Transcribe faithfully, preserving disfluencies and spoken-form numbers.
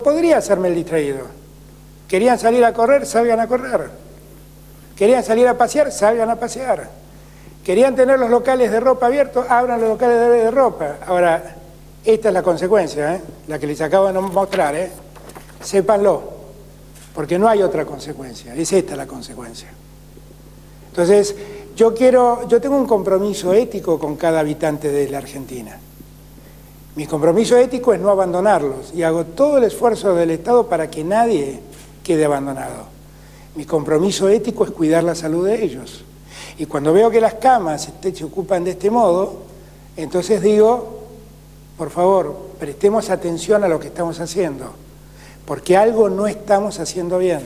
Podría hacerme el distraído. Querían salir a correr, salgan a correr. Querían salir a pasear, salgan a pasear. Querían tener los locales de ropa abiertos, abran los locales de, de ropa. Ahora, esta es la consecuencia, ¿eh? La que les acabo de mostrar, ¿eh? Sépanlo, porque no hay otra consecuencia, es esta la consecuencia. Entonces, yo quiero, yo tengo un compromiso ético con cada habitante de la Argentina. Mi compromiso ético es no abandonarlos y hago todo el esfuerzo del Estado para que nadie quede abandonado. Mi compromiso ético es cuidar la salud de ellos. Y cuando veo que las camas se ocupan de este modo, entonces digo, por favor, prestemos atención a lo que estamos haciendo, porque algo no estamos haciendo bien.